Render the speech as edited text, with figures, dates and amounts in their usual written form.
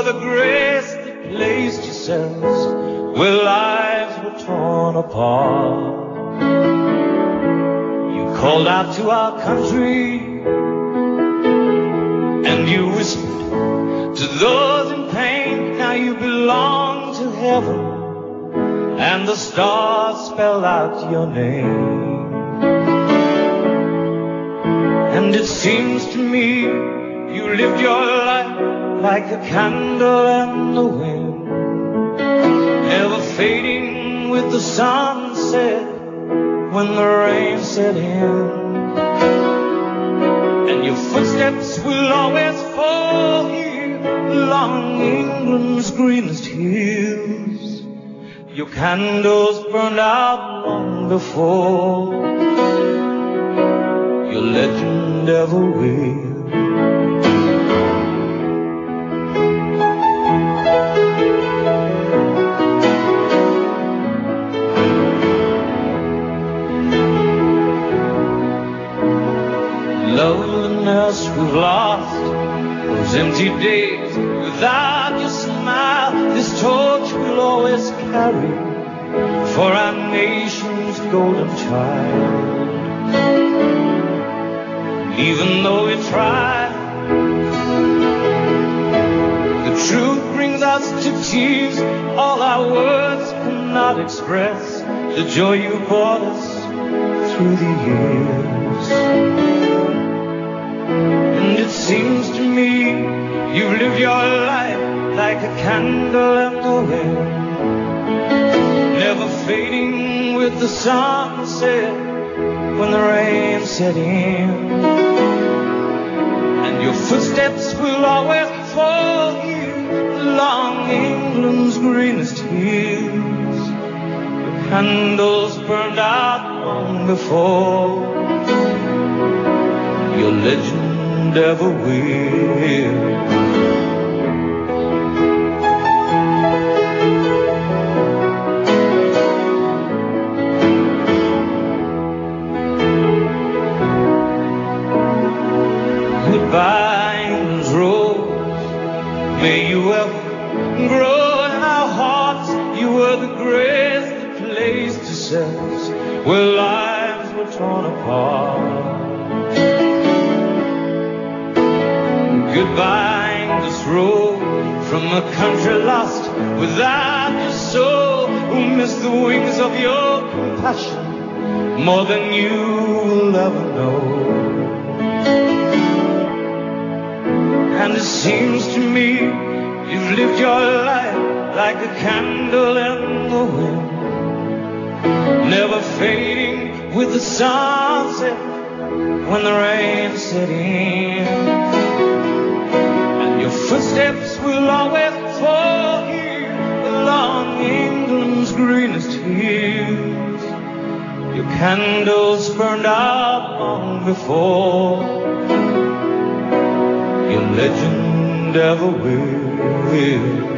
the grace that placed yourselves where lives were torn apart. You called out to our country and you whispered to those in pain, now you belong to heaven, and the stars spell out your name. And it seems to me you lived your life like a candle in the wind, never fading with the sunset when the rain set in. And your footsteps will always fall here along England's greenest hills. Your candles burned out long before your legend ever will. Loneliness we've lost, those empty days without your smile, this torch we'll always carry for our nation's golden child. Even though we try, the truth brings us to tears. All our words cannot express the joy you brought us through the years. And it seems to me you lived your life like a candle in the wind, never fading with the sunset when the rain set in. And your footsteps will always fall here along England's greenest hills. Your candles burned out long before your legend ever will. Goodbye, England's rose, may you ever grow in our hearts. You were the grace that placed yourselves where lives were torn apart. Goodbye, English road, from a country lost without your soul, who missed the wings of your compassion more than you will ever know. And it seems to me you've lived your life like a candle in the wind, never fading with the sunset when the rain set in. Your footsteps will always fall here along England's greenest hills. Your candles burned out long before your legend ever will.